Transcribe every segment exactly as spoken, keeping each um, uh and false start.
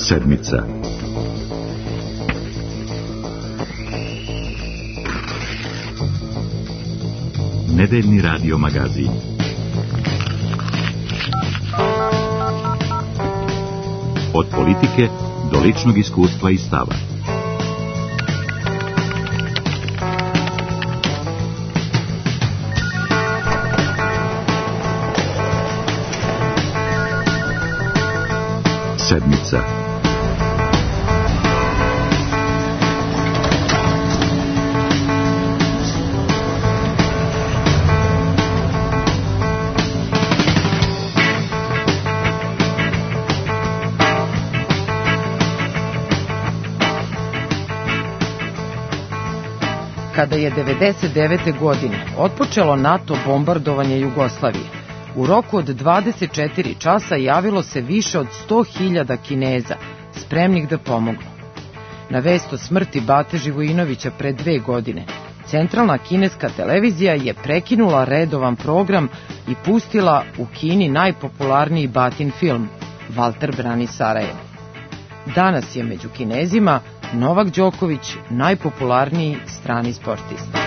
Sedmica. Nedeljni radio magazin. Od politike do ličnog iskustva i stava. Sedmica. Kada je devedeset devete. godine otpočelo NATO bombardovanje Jugoslavije, u roku od dvadeset četiri časa javilo se više od sto hiljada Kineza spremnih da pomognu. Na vest o smrti Bate Živojinovića pre dve godine, centralna kineska televizija je prekinula redovan program i pustila u Kini najpopularniji Batin film Valter brani Sarajevo. Danas je među Kinezima Novak Đoković najpopularniji strani sportista.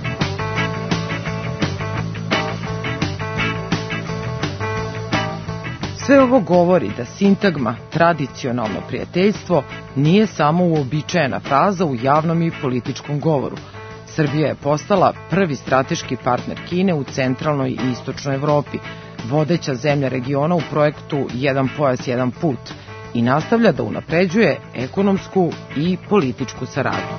Sve ovo govori da sintagma tradicionalno prijateljstvo nije samo uobičajena fraza u javnom i političkom govoru. Srbija je postala prvi strateški partner Kine u centralnoj i istočnoj Evropi, vodeća zemlja regiona u projektu Jedan pojas, jedan put, i nastavlja da unapređuje ekonomsku i političku saradnju.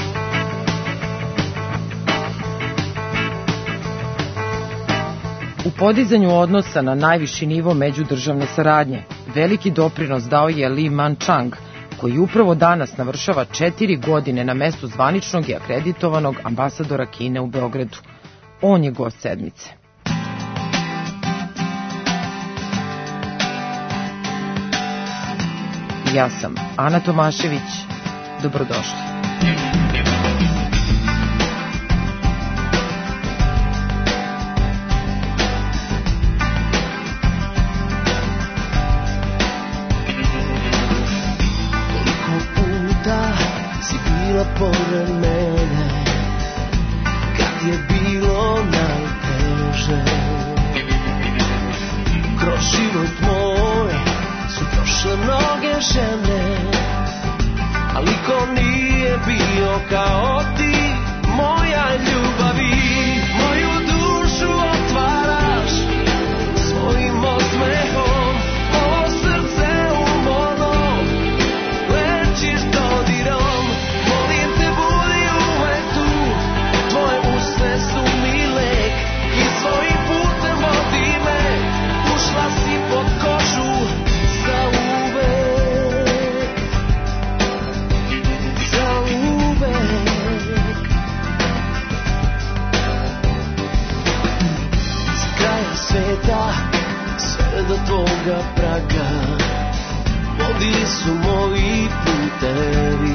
U podizanju odnosa na najviši nivo međudržavne saradnje veliki doprinos dao je Li Manchang, koji upravo danas navršava četiri godine na mestu zvaničnog i akreditovanog ambasadora Kine u Beogradu. On je gost sedmice. Ja sam Ana Tomašević. Dobrodošli. Koliko puta si bila pored mene, kad je bilo najteže. Kroz život moj su prošle mnoge žene, ali ko nije bio kao ti, moja ljubavi. Moju dušu otvaraš svojim osmehom, ovo srce umorno lečiš dodirom. Molim te, budi uvek tu, tvoje usne su mi lek i svojim putem vodi me. Ušla si pod kožu za uvek, za uvek. S kraja sveta sve do tvoga praga vodili su moji putevi,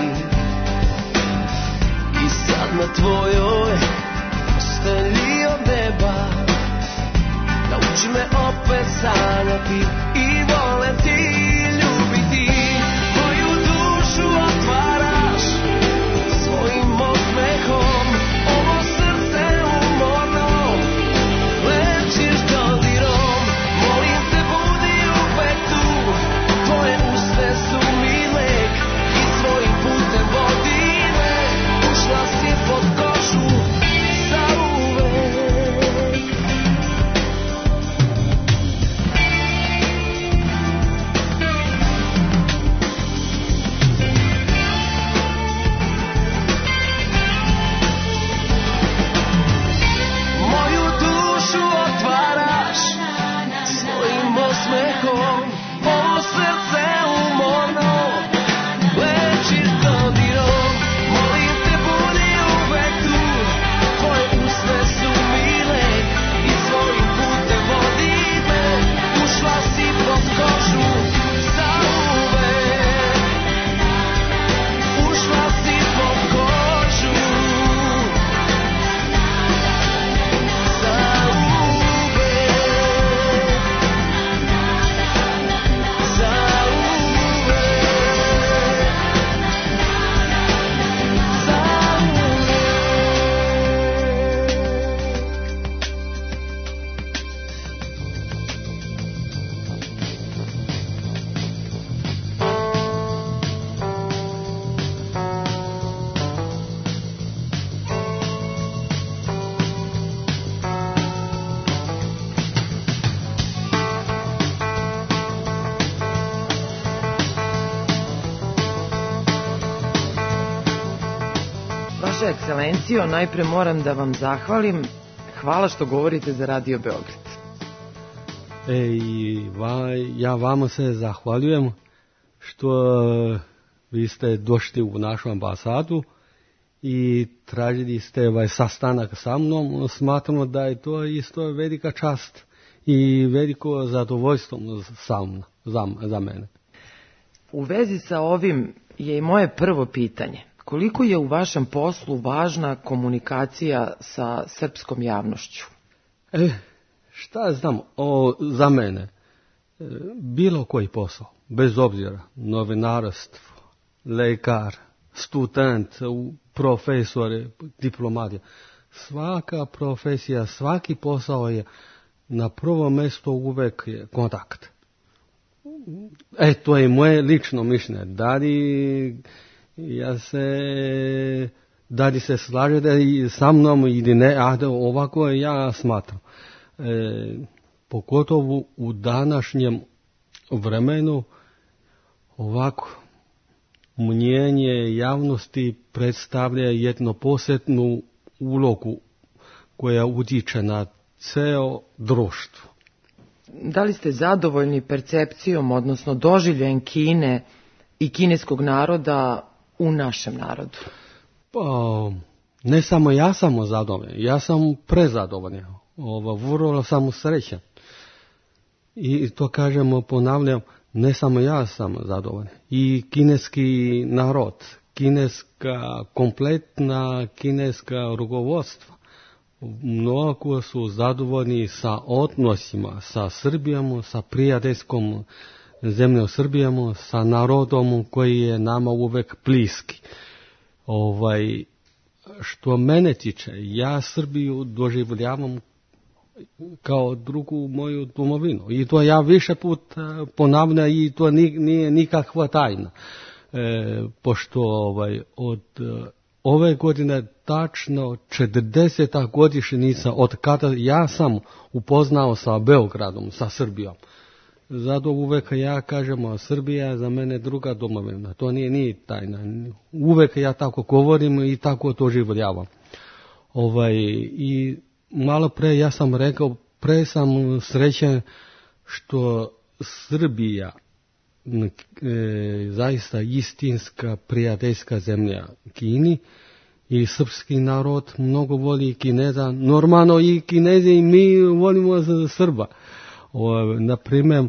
i sad na tvojoj postelji od neba nauči me opet sanjati i voleti, ljubiti. Moju dušu otvaraš svojim osmehom, ovo srce umorno lečiš dodirom. Molim te, budi uvek tu, tvoje usne su mi lek i svojim putem vodi me. Ušla si pod kožu za uvek. Vaša ekscelencijo, najpre moram da vam zahvalim. Hvala što govorite za Radio Beograd. E, i va, ja vama se zahvaljujem što vi ste došli u našu ambasadu i tražili ste ovaj sastanak sa mnom. Smatramo da je to isto velika čast i veliko zadovoljstvo sam, za, za mene. U vezi sa ovim je i moje prvo pitanje. Koliko je u vašem poslu važna komunikacija sa srpskom javnošću? E, šta znam o, za mene? E, bilo koji posao, bez obzira, novinarstvo, lekar, student, profesor, diplomat, svaka profesija, svaki posao je na prvom mjestu uvek je kontakt. E, to je moje lično mišljenje. Da li ja se, da li se slažete sa mnom ili ne, a ovako ja smatram. E, pogotovo u današnjem vremenu ovako mnjenje javnosti predstavlja jednu posebnu ulogu koja utiče na ceo društvo. Da li ste zadovoljni percepcijom, odnosno doživljajem Kine i kineskog naroda u našem narodu? Pa, ne samo ja sam zadovoljan, ja sam prezadovoljan. Ovo, vrlo sam srećan. I to kažemo, ponavljam, ne samo ja sam zadovoljan. I kineski narod, kineska, kompletna kineska rukovodstva, mnogo su zadovoljni sa odnosima sa Srbijom, sa prijateljskom zemljom Srbijom, sa narodom koji je nama uvek bliski. Ovaj, što mene tiče, ja Srbiju doživljavam kao drugu moju domovinu. I to ja više put ponavljam i to nije nikakva tajna. E, pošto ovaj, od ove godine tačno četrdeseta godišnjica od kada ja sam upoznao sa Beogradom, sa Srbijom. Zato uvek ja kažem, Srbija je za mene druga domovina. To nije ni tajna. Uvek ja tako govorim i tako to življavam. Ovaj, i malo pre ja sam rekao, pre sam srećen što Srbija e, zaista istinska prijateljska zemlja Kini i srpski narod mnogo voli Kineza. Normalno i Kinezi i mi volimo Srba. O, na primjer,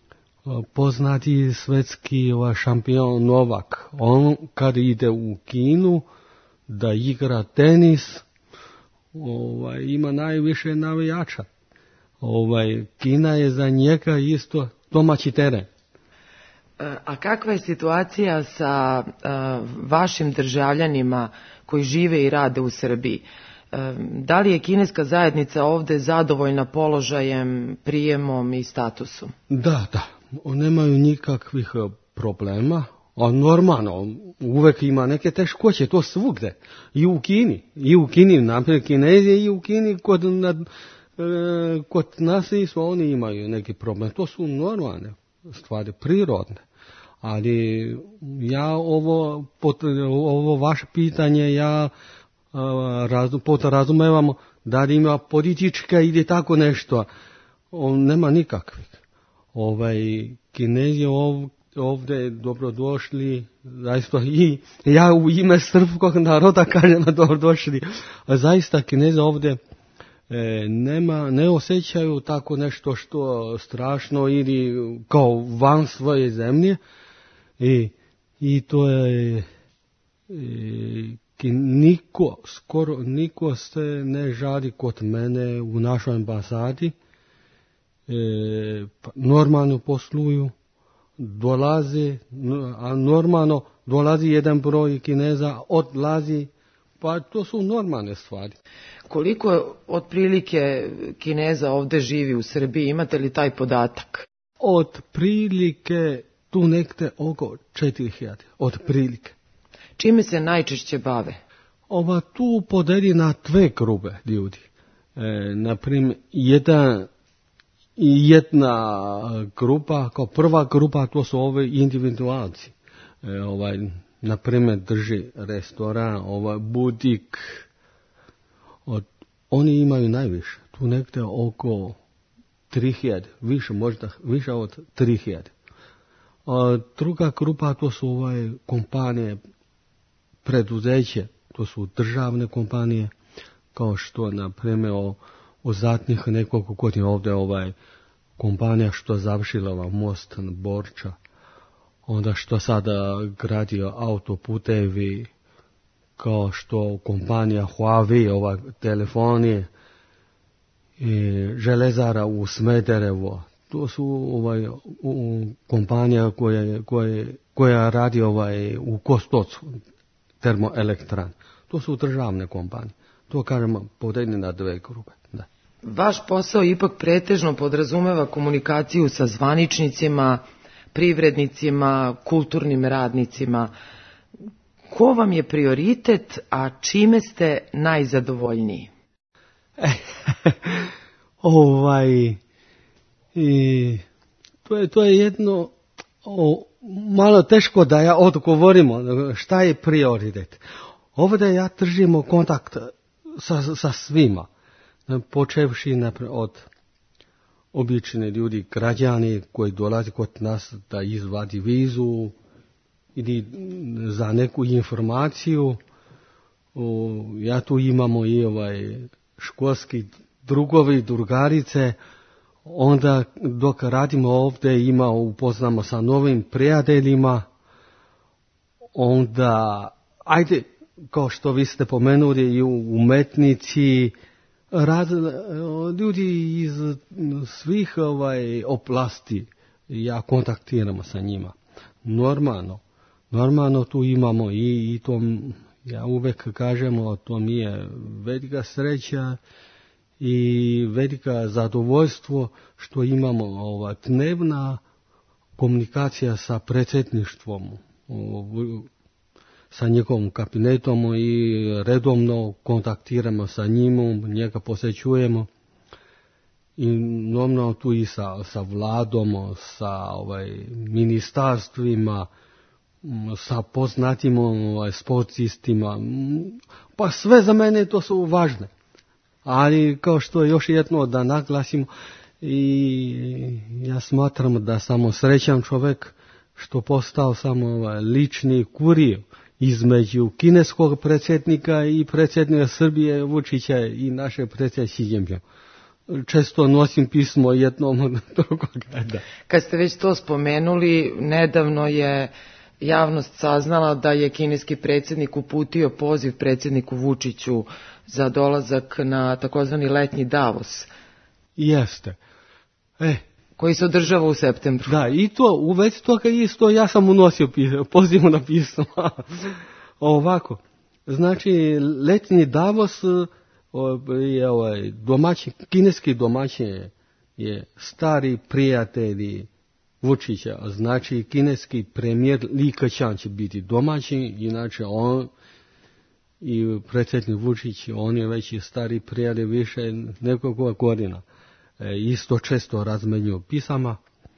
poznati svetski šampion Novak, on kad ide u Kinu da igra tenis, ovaj, ima najviše navijača. Ovaj, Kina je za njega isto domaći teren. A kakva je situacija sa uh, vašim državljanima koji žive i rade u Srbiji? Uh, da li je kineska zajednica ovde zadovoljna položajem, prijemom i statusom? Da, da. Nemaju nikakvih problema. A normalno, uvek ima neke teškoće, to svugde. I u Kini. I u Kini, naprijed Kinezi i u Kini kod, nad, e, kod nas isto oni imaju neki problem. To su normalne stvari, prirodne. Ali ja ovo, pot, ovo vaše pitanje, ja razum, razumevam da li ima politička ili tako nešto. On nema nikakvih. Ovaj, Kinezi ov, ovdje dobrodošli, zaista i ja u ime srpskog naroda kažem dobrodošli. Zaista Kinezi ovdje e, nema, ne osjećaju tako nešto što strašno ili kao van svoje zemlje. I, i to je e, niko, skoro niko se ne žali kod mene u našoj ambasadi. E, normalno posluju, dolazi, a normalno dolazi jedan broj Kineza, odlazi, pa to su normalne stvari. Koliko otprilike Kineza ovde živi u Srbiji, imate li taj podatak? Otprilike tu nekde oko četiri hiljade, otprilike. Čime se najčešće bave? Ova tu podeli na dve grupe ljudi. E, naprimjer, jedan I jedna grupa, kao prva grupa, to su ove individualci. E, ovaj, na primjer, drži restoran, ovaj butik, od, oni imaju najviše, tu negdje oko tri hiljade, više, možda više od tri hiljade. A druga grupa, to su ovaj kompanije, preduzeće, to su državne kompanije, kao što, na primjer, o, o zadnjih nekoliko godina ovdje ovaj kompanija što završila ovaj most Borča, onda što sada gradio autoputevi, kao što kompanija Huawei, ova telefonije, i železara u Smederevo. To su ovaj u, kompanija koja, koja, koja radi ovaj u Kostocu, termoelektran. To su državne kompanije. To kažemo podeljeni na dve grupe. Da. Vaš posao ipak pretežno podrazumeva komunikaciju sa zvaničnicima, privrednicima, kulturnim radnicima. Ko vam je prioritet, a čime ste najzadovoljniji? ovaj, i, to, je, to je jedno o, malo teško da ja odgovorimo šta je prioritet. Ovdje ja držimo kontakt sa, sa svima, počevši naprijed od obični ljudi, građani koji dolaze kod nas da izvadi vizu ili za neku informaciju. O, ja tu imamo i ovaj školski drugovi, drugarice, onda dok radimo ovdje ima upoznamo sa novim prijateljima, onda, ajde, kao što vi ste pomenuli, i umetnici, rad, ljudi iz svih ovaj oblasti, ja kontaktiramo sa njima. Normalno, normalno tu imamo i, i to, ja uvijek kažemo, to mi je velika sreća i velika zadovoljstvo što imamo ova dnevna komunikacija sa predsjedništvom, sa njegovom kabinetom i redovno kontaktiramo sa njim, njega posjećujemo i normalno tu i sa, sa vladom, sa ovaj, ministarstvima, sa poznatim ovaj, sportistima, pa sve za mene to su važne. Ali kao što još jedno da naglasimo, i ja smatram da samo srećan čovjek što postao samo ovaj, lični kurir između kineskog predsjednika i predsjednika Srbije Vučića i naše predsjednika Xi Jinping. Često nosim pismo jednom od drugoga. Da. Kad ste već to spomenuli, nedavno je javnost saznala da je kineski predsjednik uputio poziv predsjedniku Vučiću za dolazak na takozvani letnji Davos. Jeste. E, koji se održava u septembru. Da, i to, u vezi toga isto ja sam unosio pozivu na pismo. Ovako, znači letnji Davos je ovaj domaćin, kineski domaćin je stari prijatelji Vučića, znači kineski premijer Li Keqiang će biti domaćin, inače on i predsjednik Vučić, on je već stari prijatelj više nekoliko godina. E, isto često razmenjuju pisama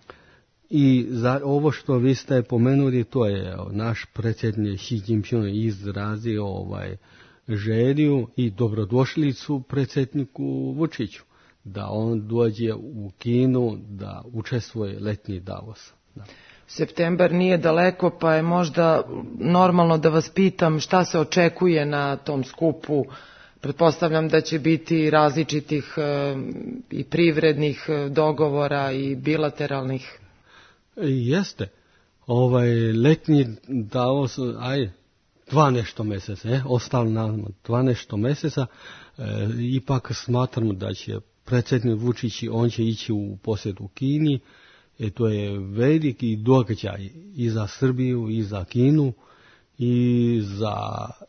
i za ovo što vi ste pomenuli, to je naš predsjednik Xi Jinping izrazio ovaj želju i dobrodošlicu predsjedniku Vučiću da on dođe u Kinu da učestvuje letnji Davos. Da. Septembar nije daleko, pa je možda normalno da vas pitam šta se očekuje na tom skupu. Pretpostavljam da će biti različitih e, i privrednih dogovora i bilateralnih. Jeste. Ovaj letnji Davos, aj, dva nešto mjeseca, eh? ostalo nam dva nešto mjeseca, e, ipak smatram da će predsjednik Vučić, on će ići u posjetu Kini, e, to je veliki događaj i za Srbiju i za Kinu i za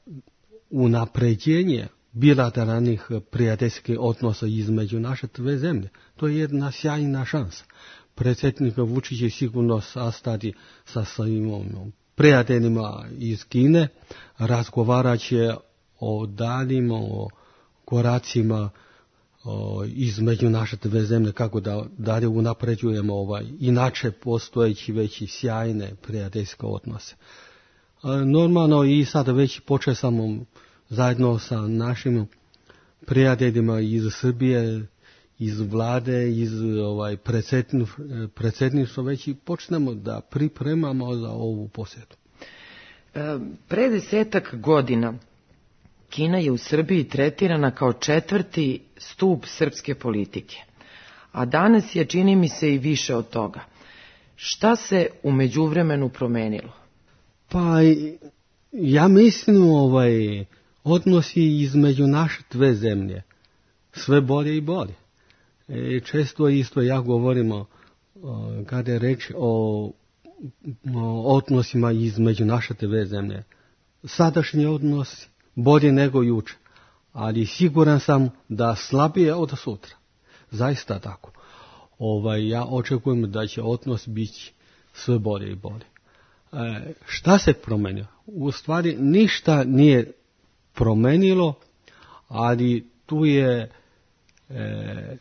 unapređenje bilateralnih prijateljskih odnosa između naše dve zemlje. To je jedna sjajna šansa. Predsjednik Vučić je sigurno sastati sa svojim prijateljima iz Kine, razgovarat će o daljim o koracima o, između naše dve zemlje, kako da dalje unapređujemo ovaj, inače postojeći već i sjajne prijateljske odnose. Normalno i sad već počeo sam zajedno sa našim prijateljima iz Srbije, iz vlade, iz ovaj, predsjedništva, već i počnemo da pripremamo za ovu posjetu. E, pre desetak godina Kina je u Srbiji tretirana kao četvrti stup srpske politike, a danas je, čini mi se, i više od toga. Šta se u međuvremenu promenilo? Pa ja mislim ovaj odnosi između naše dve zemlje sve bolje i bolje. E, često isto ja govorimo o, kada je reč o, o odnosima između naše dve zemlje. Sadašnji odnos bolje nego juče, ali siguran sam da slabije od sutra. Zaista tako. Ovaj, ja očekujem da će odnos biti sve bolje i bolje. E, šta se promenilo? U stvari ništa nije promenilo, ali tu je, e,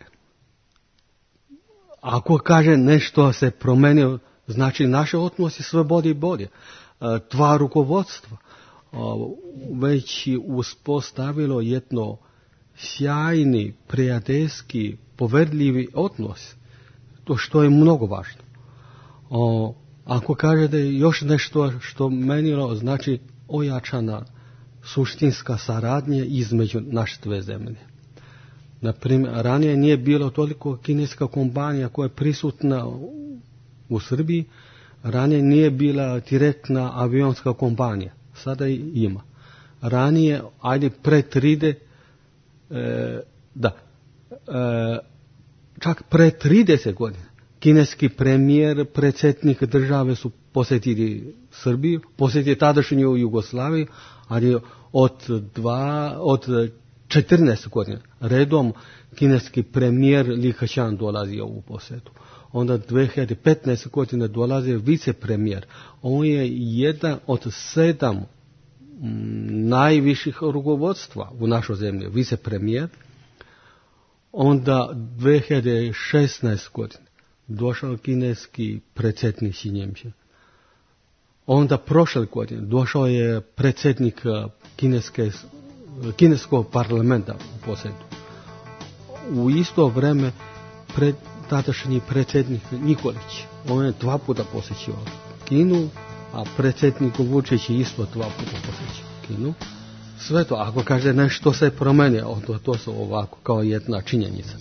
ako kaže nešto se promenilo, znači naše odnosi sve bolje i bolje. E, dva rukovodstva e, već uspostavilo jedno sjajni, prijateljski, poverljivi odnos, to što je mnogo važno. O, ako kaže da je još nešto što menilo, znači ojačana suštinska saradnja između naše dve zemlje. Naprimjer, ranije nije bilo toliko kineska kompanija koja je prisutna u Srbiji, ranije nije bila direktna avionska kompanija, sada ima. Ranije, ajde pre trideset, e, da, e, čak pre trideset godina, kineski premijer, predsjednik države su posjetili Srbiju, posjetili tadašnju Jugoslaviju, ali od dva, od četrnaest godina redom kineski premijer Li Keqiang dolazi u posjetu. Onda dve hiljade petnaeste godine dolazi vicepremijer. On je jedan od sedam m, najviših rukovodstva u našoj zemlji, vicepremijer. Onda dve hiljade šesnaeste godine došao kineski predsjednik Xi Jinping. Onda prošle godine došao je predsjednik kineske, kineskog parlamenta u posjetu. U isto vrijeme pred, tadašnji predsjednik Nikolić, on je dva puta posjećivao Kinu, a predsjednik Vučić isto dva puta posjećivao Kinu. Sve to, ako kaže nešto se promeni, to, to su ovako kao jedna činjenica.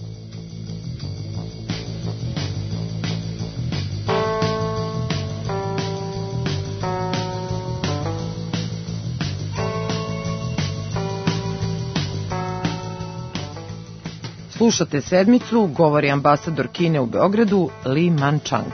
Slušate sedmicu, govori ambasador Kine u Beogradu, Li Manchang.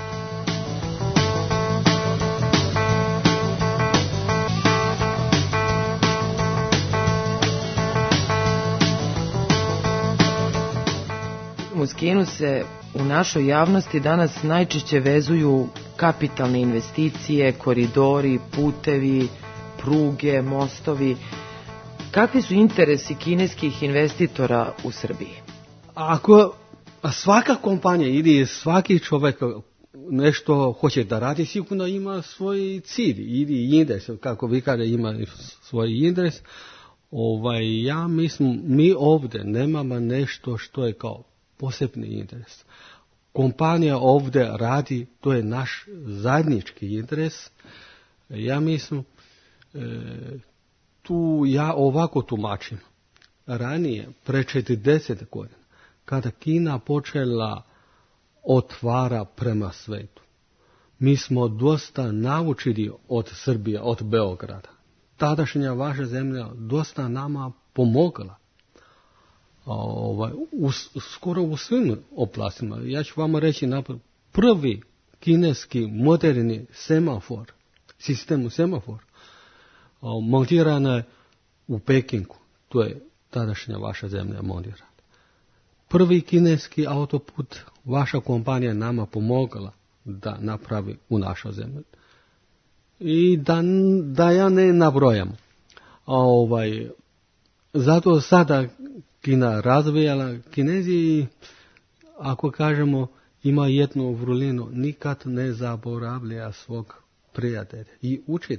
Uz Kinu se u našoj javnosti danas najčešće vezuju kapitalne investicije, koridori, putevi, pruge, mostovi. Kakvi su interesi kineskih investitora u Srbiji? Ako svaka kompanija ili svaki čovjek nešto hoće da radi, sigurno ima svoj cilj ili interes, kako vi kaže ima svoj interes. Ovaj, ja mislim, mi ovdje nemamo nešto što je kao posebni interes. Kompanija ovdje radi, to je naš zajednički interes. Ja mislim, e, tu ja ovako tumačim. Ranije, pre četrdeset godina, kada Kina počela otvara prema svetu, mi smo dosta naučili od Srbije, od Beograda. Tadašnja vaša zemlja dosta nama pomogla. Ovaj, u, skoro u svim oblastima. Ja ću vam reći naprijed, prvi kineski moderni semafor, sistem semafor, montiran je u Pekingu, to je tadašnja vaša zemlja montirana. Prvi kineski autoput vaša kompanija nama pomogla da napravi u našoj zemlji. I da, da ja ne nabrojam. Ovaj, zato sada Kina razvijala, Kinezi, ako kažemo, ima jednu vrlinu, nikad ne zaboravlja svog prijatelja i učitelja.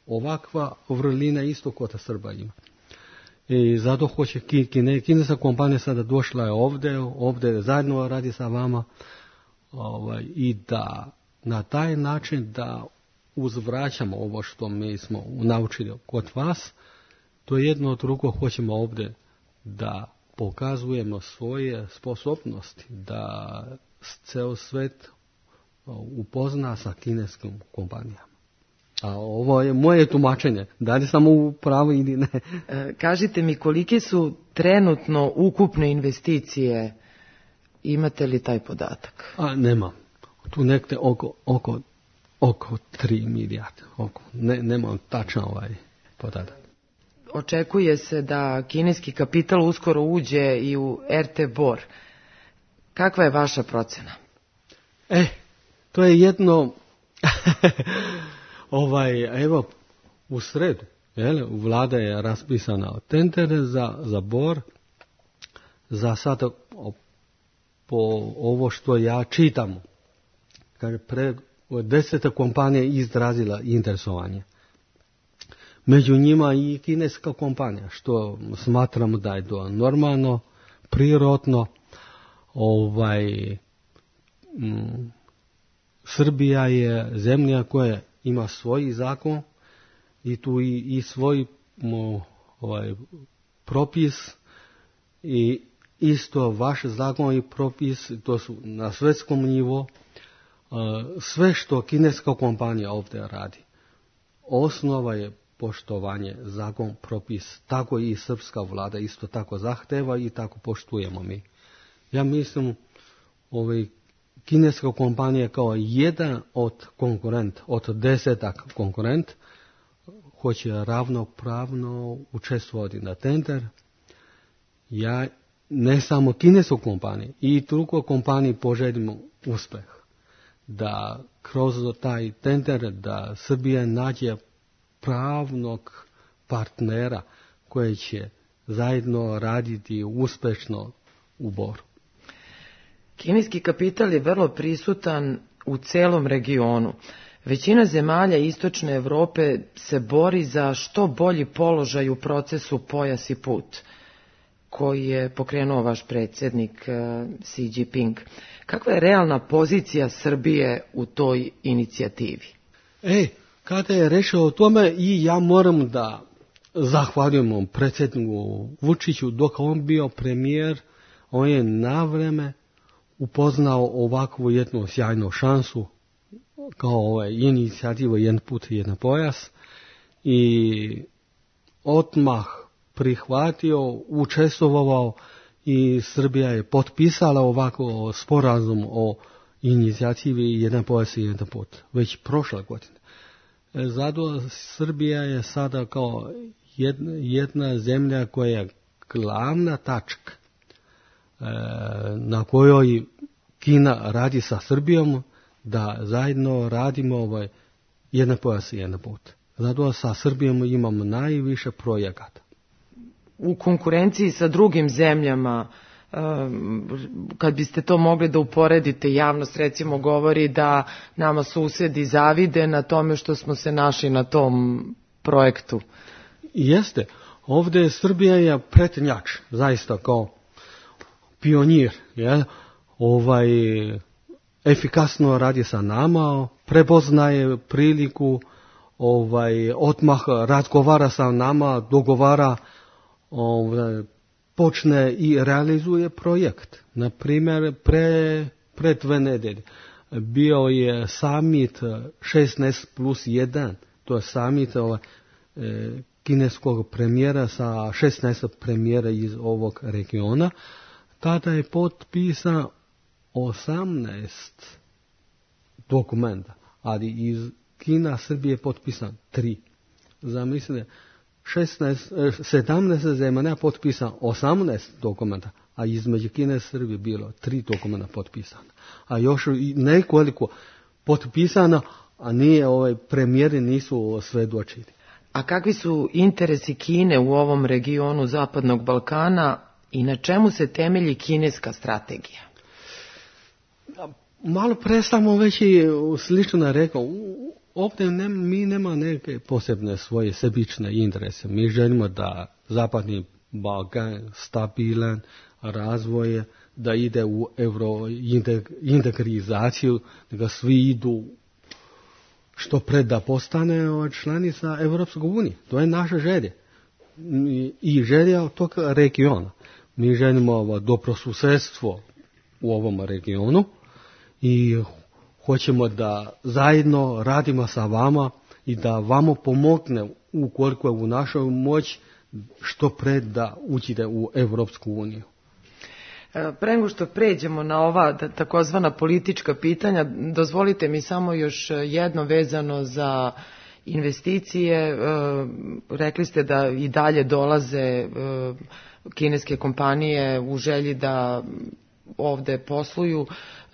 ovakva vrlina isto kod Srba ima. I zato hoće Kine, kineska kompanija sada došla je ovdje, ovdje zajedno radi sa vama ovaj, i da na taj način da uzvraćamo ovo što mi smo naučili kod vas, to jedno od drugo hoćemo ovdje da pokazujemo svoje sposobnosti, da ceo svet upozna sa kineskim kompanijama. A ovo je moje tumačenje, da li samo u pravu ili ne. E, kažite mi, kolike su trenutno ukupne investicije, imate li taj podatak? A, nemam. Tu nekde oko, oko, oko tri milijarde. Oko. Ne, nemam tačan ovaj podatak. Očekuje se da kineski kapital uskoro uđe i u er te Bor. Kakva je vaša procena? E, to je jedno... Ovaj, evo, u sredu, jel, vlada je raspisana tender za, za Bor, za sad, po ovo što ja čitam, kaže, pre deset kompanija izrazila interesovanje. Među njima i kineska kompanija, što smatramo da je to normalno, prirodno, ovaj, m, Srbija je zemlja koja ima svoj zakon i tu i, i svoj mo, ovaj, propis i isto vaš zakon i propis, to su na svjetskom nivou. Uh, sve što kineska kompanija ovdje radi, osnova je poštovanje zakon, propis, tako i srpska vlada isto tako zahteva i tako poštujemo mi. Ja mislim ovaj kineska kompanija kao jedan od konkurent, od desetak konkurent, hoće ravnopravno učestvovati na tender. Ja ne samo kinesku kompaniju, i drugo kompaniji poželimo uspeh. Da kroz taj tender, da Srbija nađe pravnog partnera koji će zajedno raditi uspešno u Boru. Kineski kapital je vrlo prisutan u celom regionu. Većina zemalja istočne Evrope se bori za što bolji položaj u procesu Pojas i put, koji je pokrenuo vaš predsjednik Xi Jinping. Kakva je realna pozicija Srbije u toj inicijativi? E, kada je rešao o tome, i ja moram da zahvaljujem predsjedniku Vučiću, dok on bio premijer, on je na vreme upoznao ovakvu jednu sjajnu šansu kao ovaj inicijativu Jedan put, jedan pojas i odmah prihvatio, učestvovao i Srbija je potpisala ovako sporazum o inicijativi Jedan pojas i jedan put već prošle godine. Zato Srbija je sada kao jedna, jedna zemlja koja je glavna tačka na kojoj Kina radi sa Srbijom, da zajedno radimo ovaj Jedan pojas i jedan put. Zato sa Srbijom imamo najviše projekata. U konkurenciji sa drugim zemljama, kad biste to mogli da uporedite, javnost recimo govori da nama susjedi zavide na tome što smo se našli na tom projektu. Jeste. Ovdje Srbija je pretnjač, zaista kao pionir, jel? Ovaj, efikasno radi sa nama, prepoznaje priliku, ovaj, odmah razgovara sa nama, dogovara, ovaj, počne i realizuje projekt. Na primjer, pre, pre dve nedelje bio je summit šesnaest plus jedan, to je summit ovaj, e, kineskog premijera sa šesnaest premijera iz ovog regiona. Tada je potpisan osamnaest dokumenta, ali iz Kina Srbije je potpisan tri. Zamislite, šesnaest, sedamnaest zemalja potpisan osamnaest dokumenta, a između Kine i Srbije bilo tri dokumenta potpisana. A još nekoliko potpisana, a nije ovaj premijeri nisu svedočili. A kakvi su interesi Kine u ovom regionu Zapadnog Balkana i na čemu se temelji kineska strategija? Malo pre samo već i slično rekao, ovdje ne, mi nema neke posebne svoje sebične interese. Mi želimo da Zapadni Balkan stabilan razvoj, da ide u eurointegrizaciju, da svi idu što pre da postane članica Evropske unije. To je naša želja. I želja tog regiona. Mi želimo dobrosusjedstvo u ovom regionu i hoćemo da zajedno radimo sa vama i da vama pomogne ukoliko je u našoj moći što pre da uđete u Evropsku uniju. Pre nego što pređemo na ova takozvana politička pitanja, dozvolite mi samo još jedno vezano za investicije. Rekli ste da i dalje dolaze kineske kompanije u želji da ovde posluju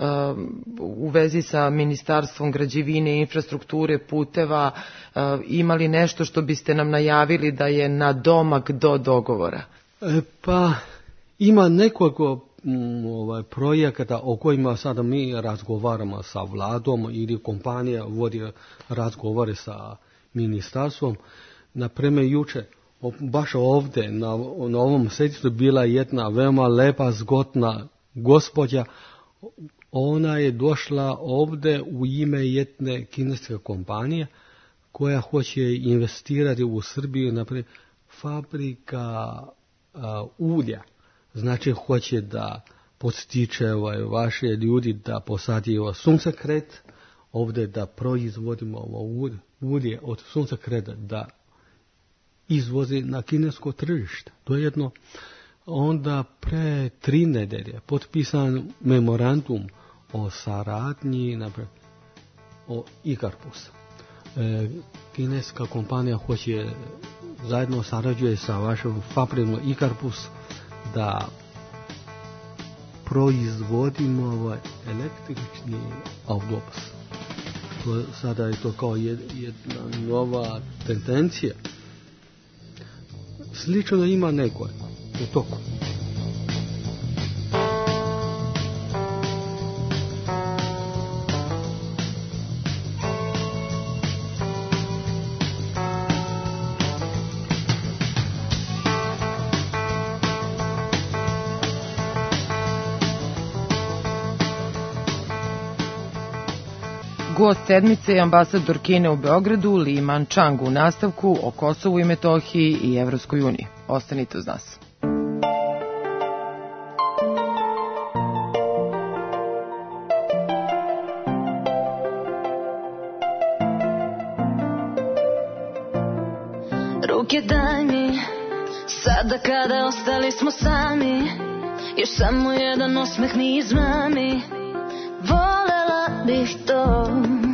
u vezi sa Ministarstvom građevine, infrastrukture, puteva. Imali nešto što biste nam najavili da je na domak do dogovora? E, pa ima nekoliko m, ovaj, projekata o kojima sada mi razgovaramo sa vladom ili kompanija vodi razgovore sa ministarstvom. Naprimjer, juče baš ovdje na, na ovom sedištu bila jedna veoma lepa, zgodna gospođa. Ona je došla ovdje u ime jedne kineske kompanije koja hoće investirati u Srbiju, naprijed fabrika a, ulja. Znači hoće da podstiče ovaj, vaše ljudi da posadi ovaj, suncokret, ovdje da proizvodimo ovo ulje od suncokreta, da izvozi na kinesko tržište. To je jedno. Onda pre tri nedelje potpisan memorandum o saradnji, naprijed, o Ikarpus. E, kineska kompanija hoće zajedno sarađuje sa vašom fabrikom Ikarpus da proizvodimo ovaj električni autobus. To, sada je to kao jedna nova tendencija. Slično ima neko u toku. Gost sedmice je ambasador Kine u Beogradu, Li Manchang, u nastavku o Kosovu i Metohiji i Evropskoj uniji. Ostanite uz nas. Ruke daj mi, sada kada ostali smo sami, još samo jedan osmeh mi izmami. Volela bih to,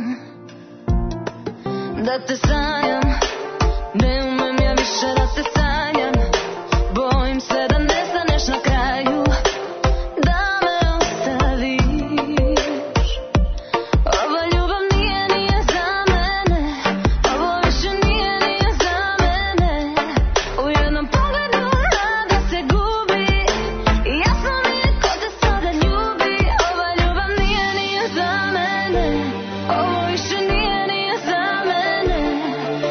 da te sanjam, ne umem ja više da te sanjam. Bojim se da ne staneš na kraju, da me ostaviš. Ova ljubav nije, nije za mene, ovo više nije, nije za mene. U jednom pogledu nada se gubi i jasno mi je ko te sada ljubi. Ova ljubav nije, nije za mene, ovo više nije, nije za mene.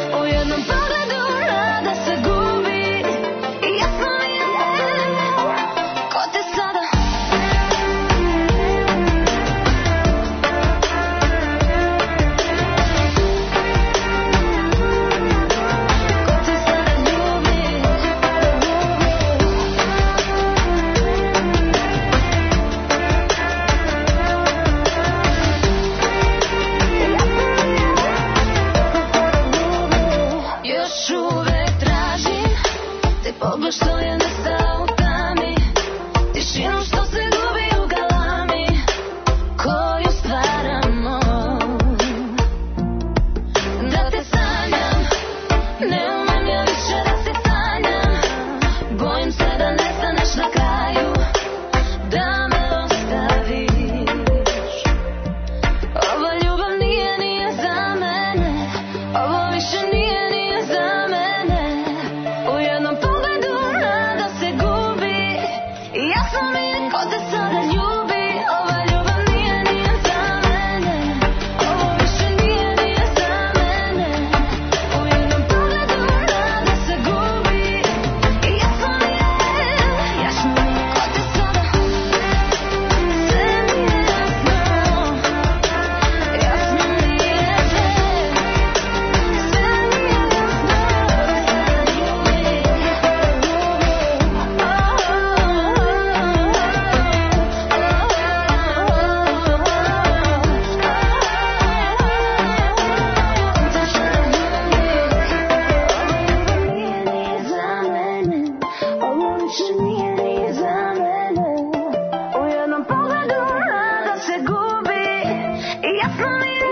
jasno mi je.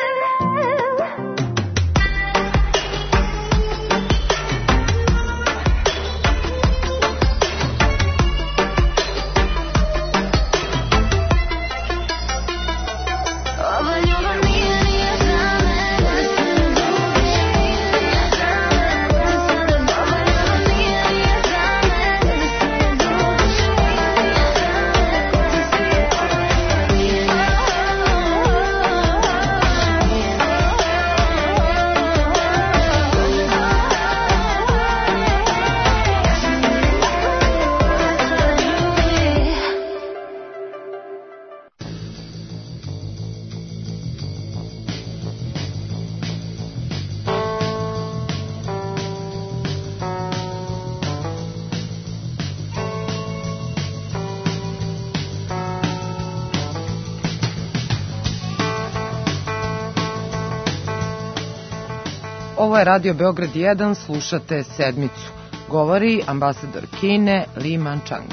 Ova ljubav nije, nije za mene. Ova ljubav nije, nije za mene. Ovo je Radio Beograd jedan, slušate Sedmicu. Govori ambasador Kine Li Manchang.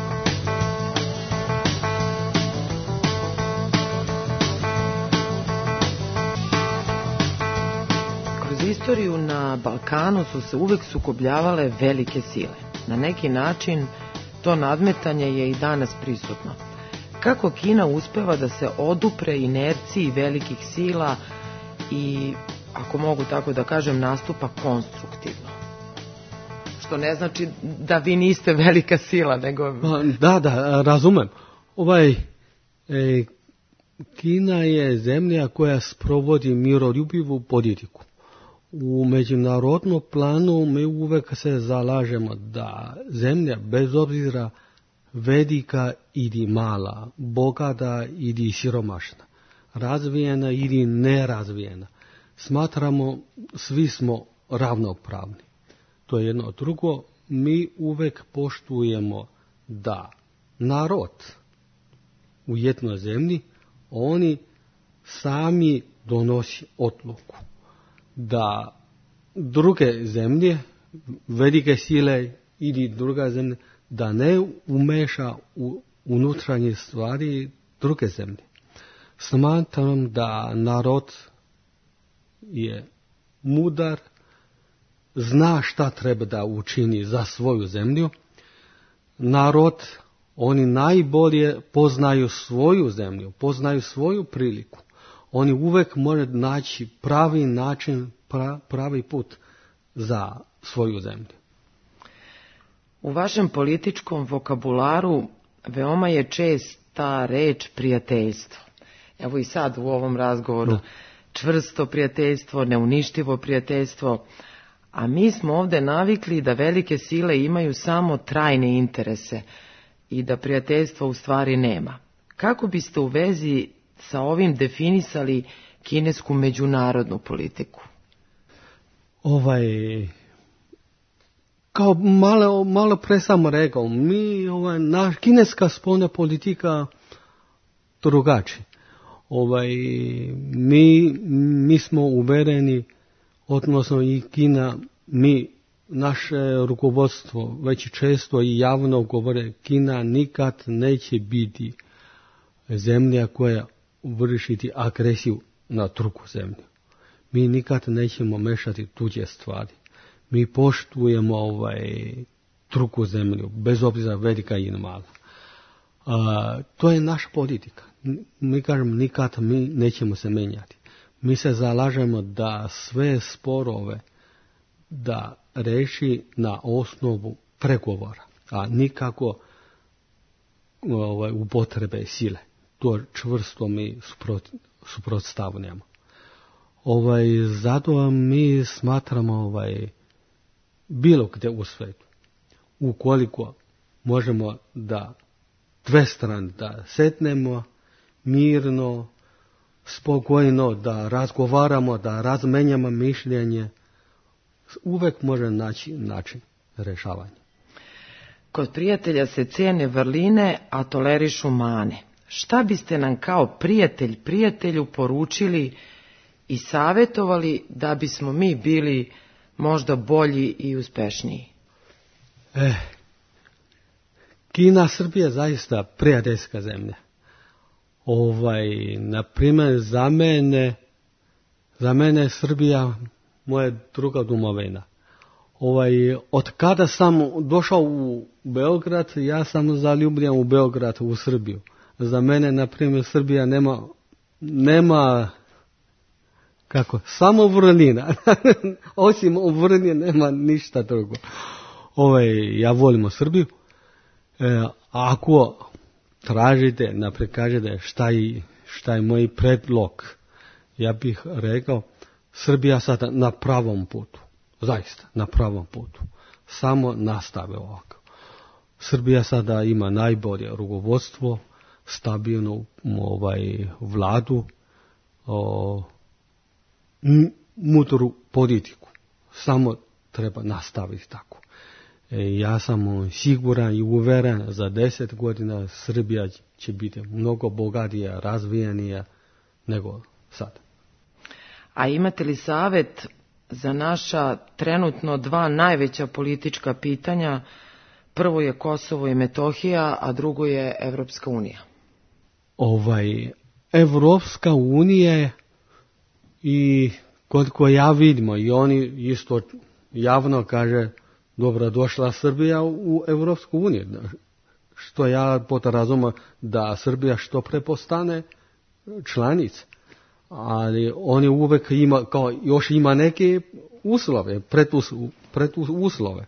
Kroz istoriju na Balkanu su se uvek sukobljavale velike sile. Na neki način to nadmetanje je i danas prisutno. Kako Kina uspeva da se odupre inerciji velikih sila i, ako mogu tako da kažem, nastupa konstruktivno? Što ne znači da vi niste velika sila, nego... Da, da, razumem. Ovaj, e, Kina je zemlja koja sprovodi miroljubivu politiku. U međunarodnom planu mi uvek se zalažemo da zemlja, bez obzira velika ili mala, bogata ili siromašna, razvijena ili nerazvijena, smatramo svi smo ravnopravni. To je jedno. Drugo, mi uvek poštujemo da narod u jednoj zemlji, oni sami donosi odluku da druge zemlje, velike sile ili druga zemlja, da ne umeša u unutrašnje stvari druge zemlje. Smatram da narod je mudar, zna šta treba da učini za svoju zemlju. Narod, oni najbolje poznaju svoju zemlju, poznaju svoju priliku. Oni uvek moraju naći pravi način, pravi put za svoju zemlju. U vašem političkom vokabularu veoma je česta reč prijateljstvo. Evo i sad u ovom razgovoru da. Čvrsto prijateljstvo, neuništivo prijateljstvo, a mi smo ovde navikli da velike sile imaju samo trajne interese i da prijateljstva u stvari nema. Kako biste u vezi sa ovim definisali kinesku međunarodnu politiku? Ovaj, kao malo, malo pre sam rekao, mi, ovaj, naš kineska spoljna politika drugačija. Ovaj, mi, mi smo uvereni, odnosno i Kina, mi, naše rukovodstvo već često i javno govore, Kina nikad neće biti zemlja koja vršiti agresiju na drugu zemlju. Mi nikad nećemo mešati tuđe stvari. Mi poštujemo ovaj drugu zemlju, bez obzira velika i mala. A, to je naša politika. Mi kažemo nikad mi nećemo se menjati. Mi se zalažemo da sve sporove da reši na osnovu pregovora, a nikako ovaj, upotrebe sile. To čvrsto mi suprot, suprotstavljamo. Ovaj, zato mi smatramo ovaj, bilo gdje u svijetu, ukoliko možemo da dve strane da setnemo mirno, spokojno, da razgovaramo, da razmenjamo mišljenje, uvek može naći način rešavanja. Kod prijatelja se cijene vrline, a tolerišu mane. Šta biste nam kao prijatelj prijatelju poručili i savjetovali da bismo mi bili možda bolji i uspešniji? Eh, Kina, Srbija je zaista prijateljska zemlja. Ovaj, na primjer, za mene, za mene je Srbija moja druga domovina. Ovaj, od kada sam došao u Beograd, ja sam zaljubljen u Beograd, u Srbiju. Za mene, na primjer, Srbija nema, nema, kako, samo vrlina. Osim vrline nema ništa drugo. Ovaj, ja volimo Srbiju. E, ako tražite, naprijed kažete šta je, šta je moj predlog, ja bih rekao, Srbija sada na pravom putu. Zaista, na pravom putu. Samo nastave ovako. Srbija sada ima najbolje rukovodstvo, stabilnu ovaj, vladu, o, m, mudru politiku. Samo treba nastaviti tako. E, ja sam siguran i uveren za deset godina Srbija će biti mnogo bogatija, razvijenija nego sad. A imate li savjet za naša trenutno dva najveća politička pitanja? Prvo je Kosovo i Metohija, a drugo je Evropska unija. Ovaj, Evropska unija i koliko ja vidimo, i oni isto javno kaže dobro došla Srbija u Evropsku uniju. Što ja potom razumem da Srbija što pre postane članica. Ali oni uvek ima, kao još ima neke uslove, pretus, pretuslove.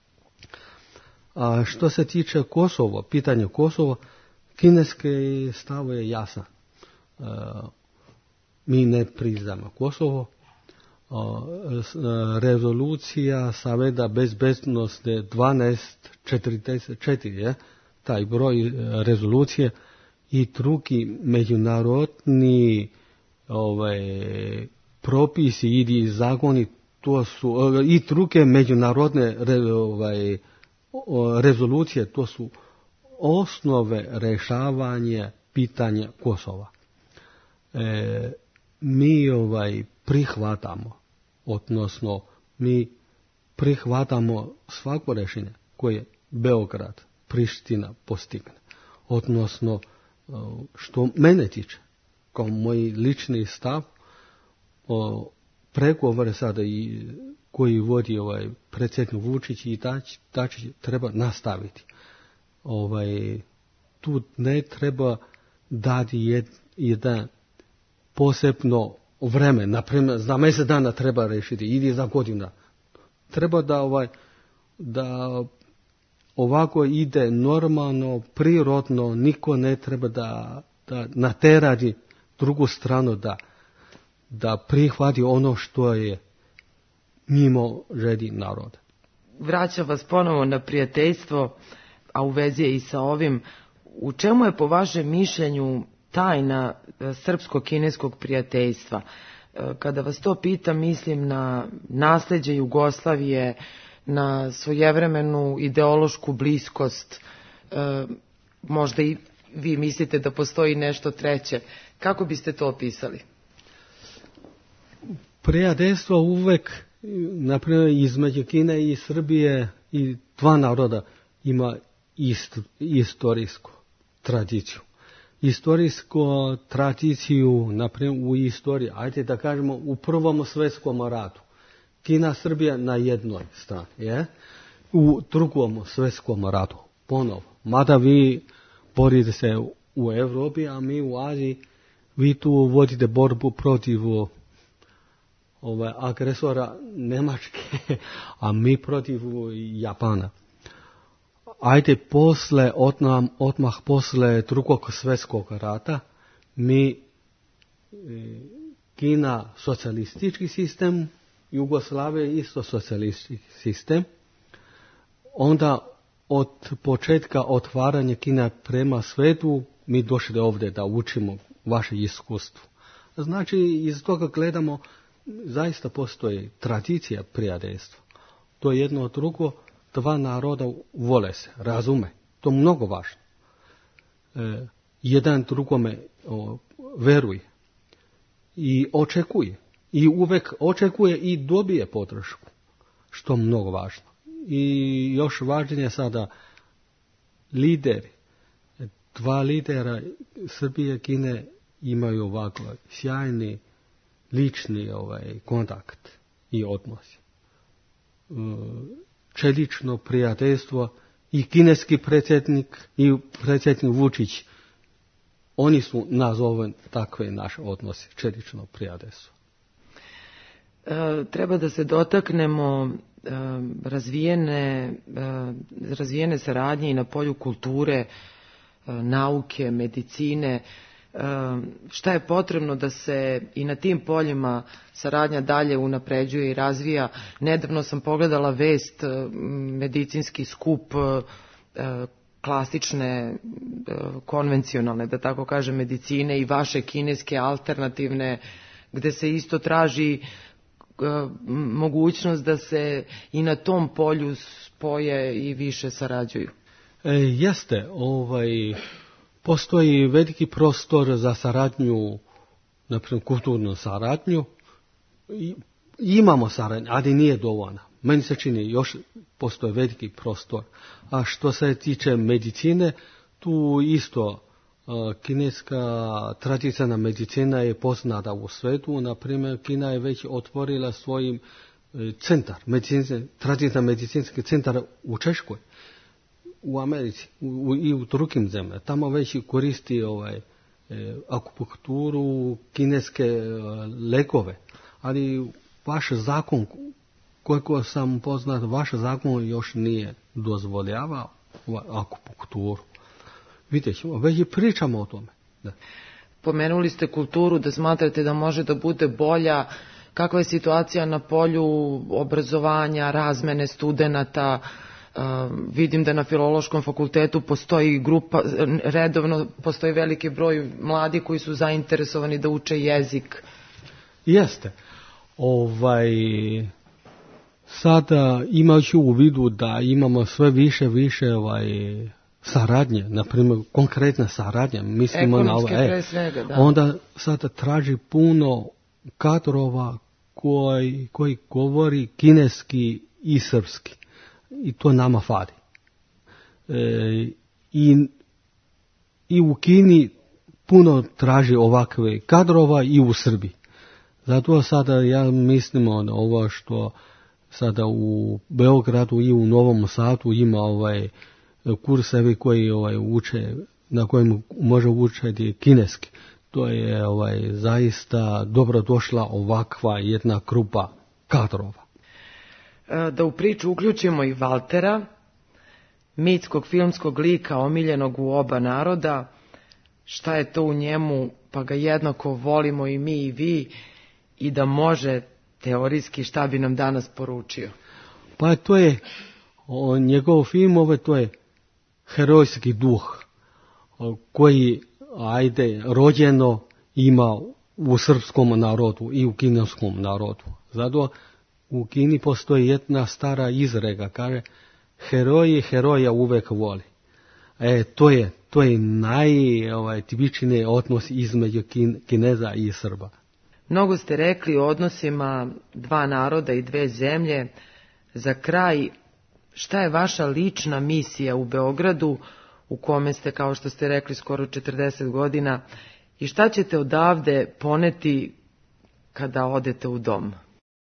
A što se tiče Kosova, pitanje Kosova, kineski stav je jasan. E, mi ne priznamo Kosovo. E, rezolucija Saveta bezbednosti dvanaest četrdeset četiri, je, taj broj rezolucije i drugi međunarodni ovaj, propisi ili zakoni, to su i druge međunarodne ovaj, rezolucije, to su osnove rješavanja pitanja Kosova. E, mi ovaj prihvatamo, odnosno mi prihvatamo svako rješenje koje Beograd, Priština postigne. Odnosno, što mene tiče, kao moj lični stav, o, pregovore sada i koji vodi ovaj predsjednik Vučić i Dačić treba nastaviti. Ovaj, tu ne treba dati jed, jedan posebno vreme, na primjer za mjesec dana treba rešiti ili za godina. Treba da ovaj da ovako ide normalno, prirodno, niko ne treba da, da naterati drugu stranu da, da prihvati ono što je mimo želji naroda. Vraćam vas ponovo na prijateljstvo, a u vezi je i sa ovim. U čemu je po vašem mišljenju tajna srpsko-kineskog prijateljstva? Kada vas to pitam, mislim na nasleđe Jugoslavije, na svojevremenu ideološku bliskost. E, možda i vi mislite da postoji nešto treće. Kako biste to opisali? Prijateljstvo uvek, naprimjer, između Kine i Srbije i dva naroda ima ist, istorijsku tradiciju. Istorijsku tradiciju, naprimjer, u istoriji, ajde da kažemo, u prvom svjetskom ratu. Kina, Srbija na jednoj strani, je? U drugom svjetskom ratu, ponovo. Mada vi borite se u Evropi, a mi u Aziji, vi tu vodite borbu protiv ovaj, agresora Nemačke, a mi protiv Japana. Ajde, posle, odmah, odmah posle drugog svjetskog rata, mi, Kina socijalistički sistem, Jugoslavija isto socijalistički sistem, onda od početka otvaranja Kina prema svetu, mi došli ovdje da učimo vaše iskustvo. Znači, iz toga gledamo, zaista postoji tradicija prijateljstva. To je jedno od drugo, dva naroda vole se, razume. To je mnogo važno. E, jedan drugome o, veruje i očekuje. I uvek očekuje i dobije podršku, što je mnogo važno. I još važnije sada lideri dva lidera Srbije i Kine imaju ovako sjajni lični ovaj kontakt i odnos. Čelično prijateljstvo i kineski predsjednik i predsjednik Vučić, oni su nazoveni takve naše odnose, čelično prijateljstvo. E, treba da se dotaknemo e, razvijene, e, razvijene saradnje i na polju kulture, e, nauke, medicine. E, šta je potrebno da se i na tim poljima saradnja dalje unapređuje i razvija? Nedavno sam pogledala vest, e, medicinski skup e, klasične, e, konvencionalne, da tako kažem, medicine i vaše kineske alternativne, gde se isto traži mogućnost da se i na tom polju spoje i više sarađuju. E, jeste, ovaj, postoji veliki prostor za saradnju, naprimjer kulturnu saradnju. I, imamo saradnju, ali nije dovoljna. Meni se čini još postoji veliki prostor. A što se tiče medicine, tu isto kineska tradicionalna medicina je poznata u svijetu. Na primjer, Kina je već otvorila svoj centar, tradicionalni medicinski centar u Češkoj, u Americi u, i u drugim zemljama. Tamo već koristi ovaj, eh, akupunkturu, kineske eh, lekove. Ali vaš zakon, koliko sam poznat, vaš zakon još nije dozvoljavao akupunkturu. Vidjet ćemo, već i pričamo o tome. Da. Pomenuli ste kulturu, da smatrate da može da bude bolja. Kakva je situacija na polju obrazovanja, razmene studenata? Uh, vidim da na Filološkom fakultetu postoji grupa, redovno postoji veliki broj mladih koji su zainteresovani da uče jezik. Jeste. Ovaj, sada imajući u vidu da imamo sve više, više ovaj, saradnje, na primjer konkretna saradnja, mislimo na ovo, e, svega, da. Onda sada traži puno kadrova koji, koji govori kineski i srpski. I to nama fali. E, i, I u Kini puno traži ovakve kadrova i u Srbiji. Zato sada ja mislimo na ovo što sada u Beogradu i u Novom Sadu ima ovaj kursevi koji ovaj uče, na kojim može učiti kineski. To je ovaj zaista dobro došla ovakva jedna grupa kadrova. Da u priču uključimo i Valtera, mitskog filmskog lika omiljenog u oba naroda. Šta je to u njemu, pa ga jednako volimo i mi i vi, i da može teorijski, šta bi nam danas poručio? Pa to je, o, njegov filmove, to je herojski duh koji, ajde, rođeno ima u srpskom narodu i u kineskom narodu. Zato u Kini postoji jedna stara izreka, kaže, heroji heroja uvek voli. E, to je, to je naj, ovaj, tipičniji odnos između kin, Kineza i Srba. Mnogo ste rekli o odnosima dva naroda i dve zemlje. Za kraj, šta je vaša lična misija u Beogradu, u kome ste, kao što ste rekli, skoro četrdeset godina, i šta ćete odavde poneti kada odete u dom?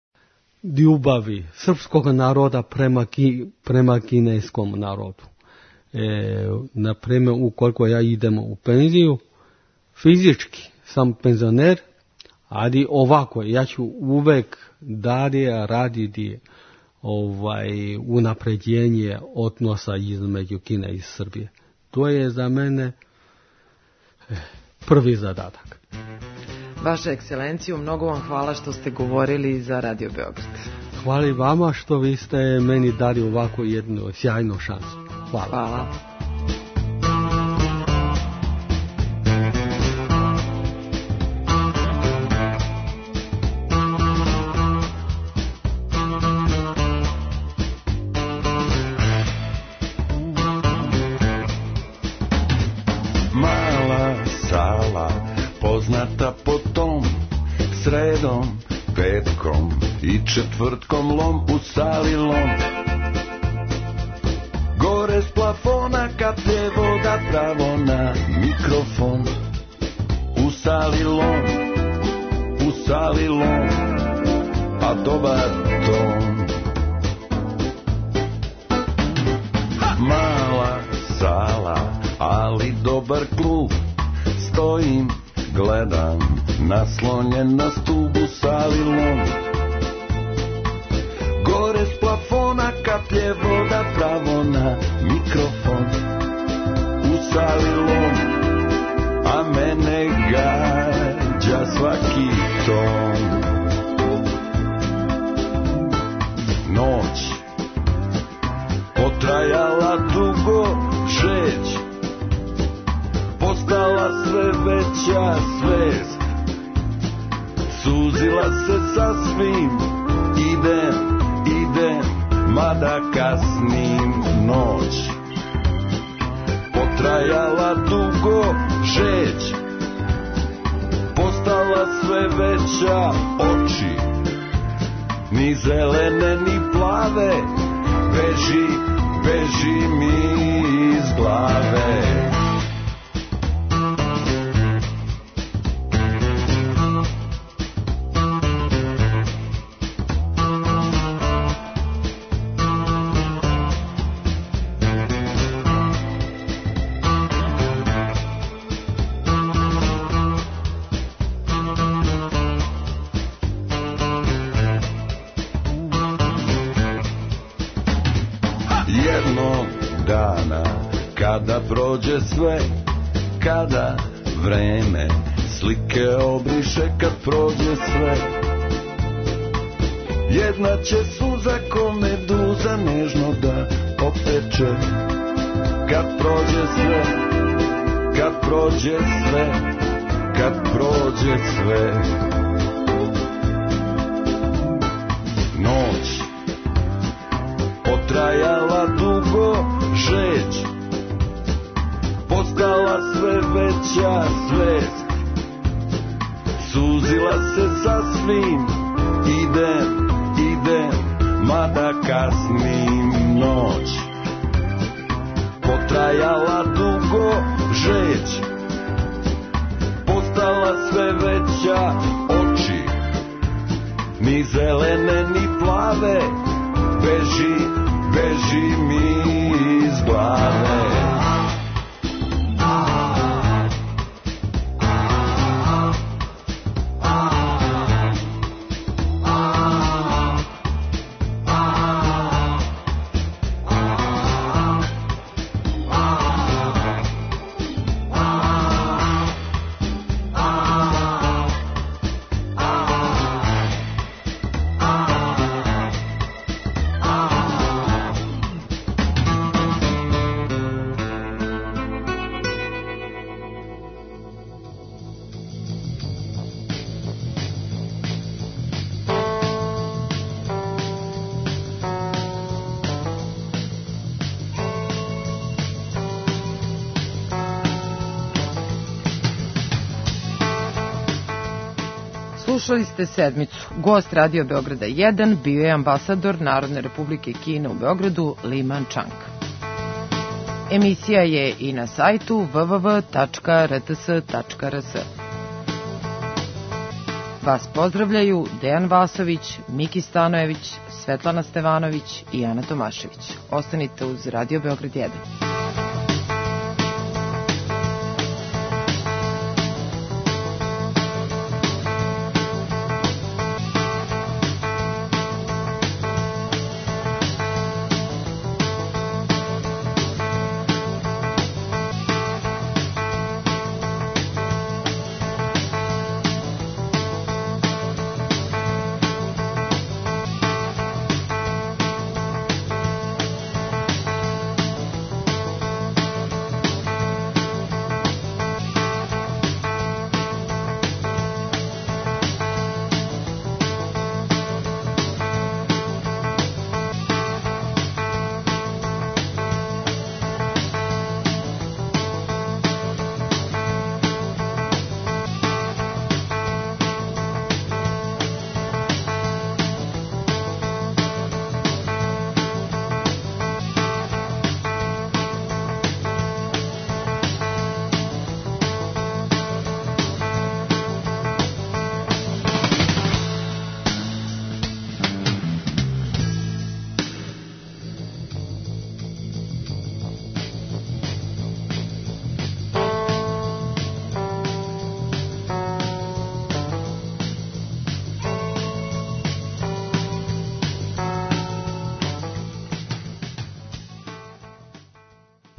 Ljubavi srpskog naroda prema, ki, prema kineskom narodu. E, na primjer, ukoliko ja idem u penziju, fizički sam penzioner, ali ovako, ja ću uvek dalje raditi ovaj, unapređenje odnosa između Kine i Srbije. To je za mene prvi zadatak. Vaša ekscelencijo, mnogo vam hvala što ste govorili za Radio Beograd. Hvala vama što vi ste meni dali ovako jednu sjajnu šansu. Hvala. Hvala. Poznata po tom sredom, petkom i četvrtkom lom u sali lom. Gore splav plafona kaplje voda pravo na mikrofon. Usali lom, usali lom, a dobar ton. Mala sala, ali dobar klub. Stojim, gledam, naslonjen na stubu salilom. Gore s plafona kaplje voda pravo na mikrofon. Usalilom, a mene gađa svaki ton. Noć potrajala dugo, žeć postala sve veća svest. Suzila se sasvim, idem, idem, mada kasnim. Noć potrajala dugo, žeć postala sve veća. Oči ni zelene ni plave, beži, beži mi iz glave. Kada prođe sve, kada vreme slike obriše, kad prođe sve, jedna će suza ko meduza nežno da opeče. Kad prođe sve, kad prođe sve, kad prođe sve. Noć potrajala dugo, žeć postala sve veća svest. Suzila se sasvim, idem, idem, mada kasnim. Noć potrajala dugo, žeć postala sve veća. Oči ni zelene ni plave, beži, beži mi iz glave. Slušali ste sedmicu. Gost Radio Beograda jedan bio je ambasador Narodne Republike Kine u Beogradu Liman Čang. Emisija je i na sajtu w w w tačka r t s tačka r s. Vas pozdravljaju Dejan Vasović, Miki Stanojević, Svetlana Stevanović i Ana Tomašević. Ostanite uz Radio Beograd jedan.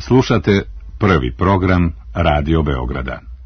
Slušate prvi program Radio Beograda.